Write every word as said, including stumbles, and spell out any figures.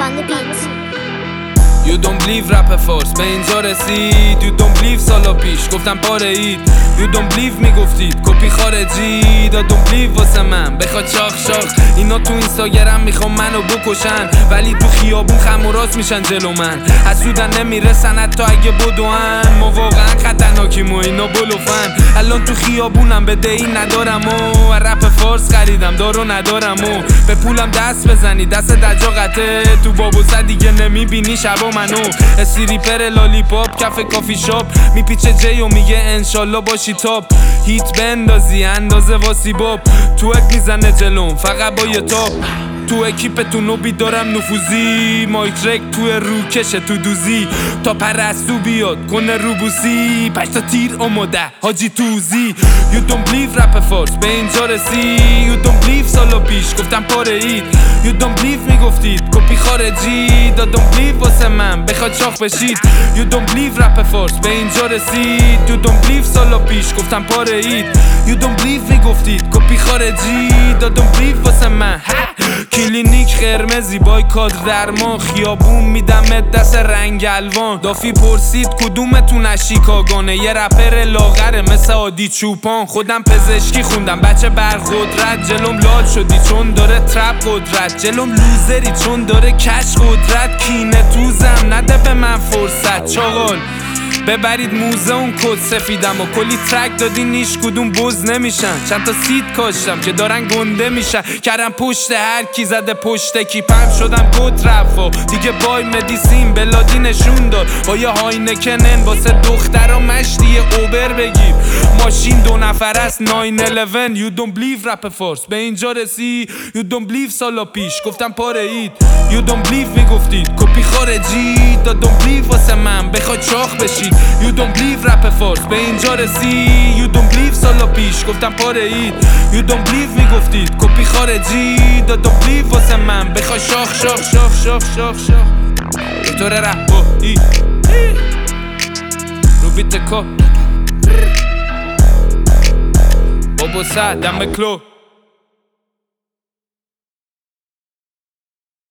on the beat. You don't believe rap فارس به اینجا رسید. You don't believe سالا پیش گفتم پاره اید. You don't believe میگفتید کپی خارجی. دا don't believe واسه من بخواد شاخ شاخ. اینا تو اینستاگرام میخوام منو بکشن، ولی تو خیابون خم و راست میشن جلو من. حسودن نمیرسن حتی اگه بدوان. ما واقعا خطرناکیم و اینا بلوفن. الان تو خیابونم به دی ندارم و رپ فارس خریدم دارو ندارم و به پولم دست بزنی دست دجا قطه. تو بابوسه دیگه نمیبینی شبا منو. استریپر لالیپاپ کف کافی شاپ میپیچه جی و میگه انشالله باشی تاپ. هیت بندازی اندازه واسی باب. تو اک میزنه جلوم فقط با یه تاپ. تو اکیپتون رو بیدارم نفوذی. مایک رک تو رو کشه تو دوزی تا پرستو بیاد کنه روبوسی. پشتا تیر آماده حاجی توزی. You don't believe رپ فارس به اینجا رسی. You don't believe سالا پیش گفتم پاره اید. You don't believe میگفتید کپی خارجی. دا don't believe واسه من بخواد شاخ بشید. You don't believe رپ فارس به اینجا رسید. You don't believe سالا پیش گفتم پاره اید. You don't believe میگفتید کپی خارجی. دا don't believe واسه من. کلینیک قرمزی بای کادر درمان. خیابون میدم دست رنگ الوان. دافی پرسید کدومتون شیکاگونه. یه رپر لاغره مثل عادی چوپان. خودم پزشکی خوندم بچه برقدرت. جلوم لال شدی چون داره ترپ قدرت. جلوم لوزری چون داره کش قدرت. کینه توزم نده به من فرصت چاقال. ببرید موزه اون کد سفیدم و کلی ترک دادین هیچ کدوم بز نمیشن. چند تا سید کاشتم که دارن گنده میشن. کردم پشت هر کی زده پشت کیپم. شدم گد رفا دیگه بای مدیسین بلادی نشون داد. با یه هاینکنن واسه دخترا مشتی اوبر بگیر. ماشین دو نفر است ناین الیون. You don't believe رپ فارس به اینجا رسی. You don't believe سالا پیش گفتم پاره اید. You don't believe میگفتید کپی خارجی. دا don't believe واسه من بخواد شاخ بشید. You don't believe رپ فارس به اینجا رسی. You don't believe سالا پیش گفتم پاره اید. You don't believe میگفتید کپی خارجی. دا don't believe واسه من بخواد شاخ شاخ شاخ شاخ شاخ شاخ. بطور رهبایی رو بیت کا بابا سه دم کلو.